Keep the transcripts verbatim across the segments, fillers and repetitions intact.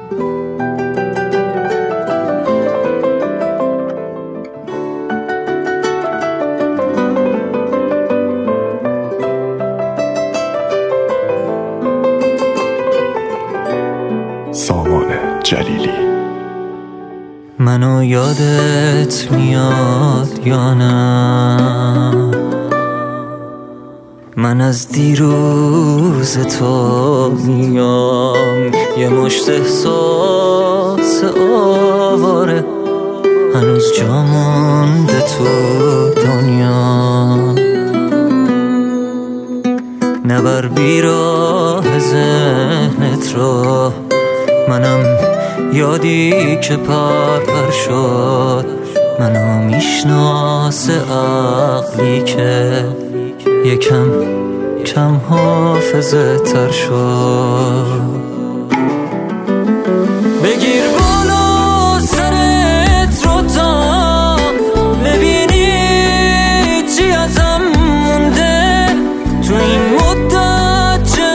سامان جلیلی. منو یادت میاد یا نه؟ من از دیروز تو میام، یه مشت احساس آواره هنوز جا مونده تو دنیا. نبر بیراه ذهنت رو، منم یادی که پر پر شد. منو میشناسه عقلی که یکم کم حافظه تر شد. بگیر بالا سرت رو تا ببینی چی ازم مونده تو این مدت چه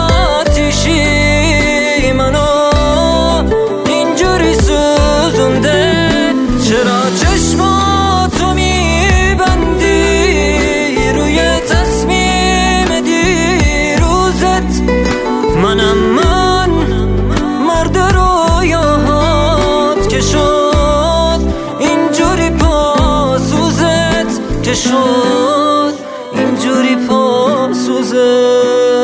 آتیشی منو اینجوری سوزونده. چرا چشماتو میبندی روی تصمیم دیروزت؟ منم من مرد رویاهات که شد اینجوری پاسوزت، که شد اینجوری پاسوزت.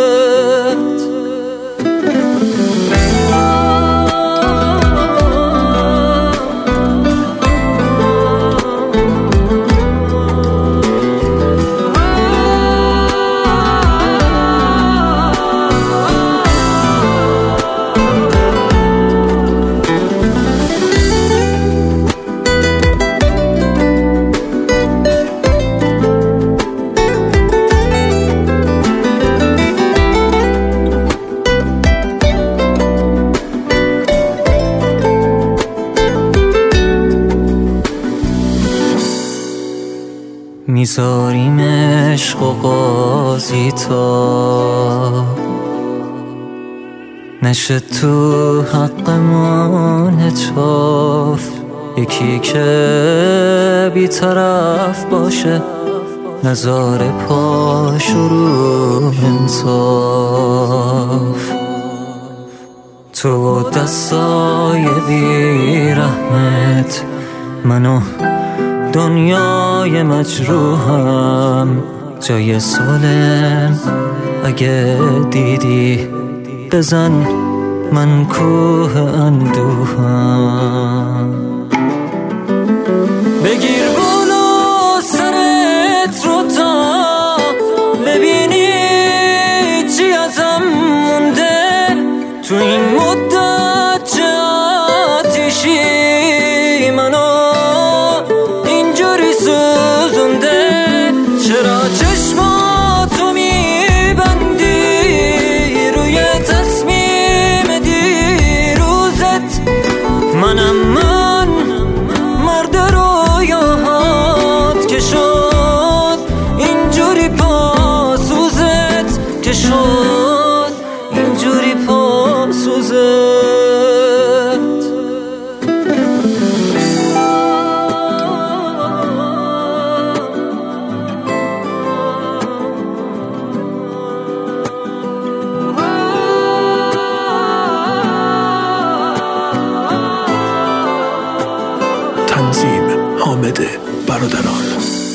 میذاریم عشق و قاضی تا نشه تو حقمون هتاف. یکی که بی‌طرف باشه نذاره پاش رو انصاف. تو دستای بی‌رحمت منو دنیای مجروحم جای سالم اگه دیدی بزن من کوه اندوهم. بگیر بالا سرت رو تا ببینی چی ازم مونده تو این مدت چه آتیشی منو سوزونده. چرا چشماتو میبندی روی تصمیم دیروزت؟ منم من مرد رویاهات که شد اینجوری پاسوزت، که شد اینجوری پاسوزت. تنظیم حامد برادران.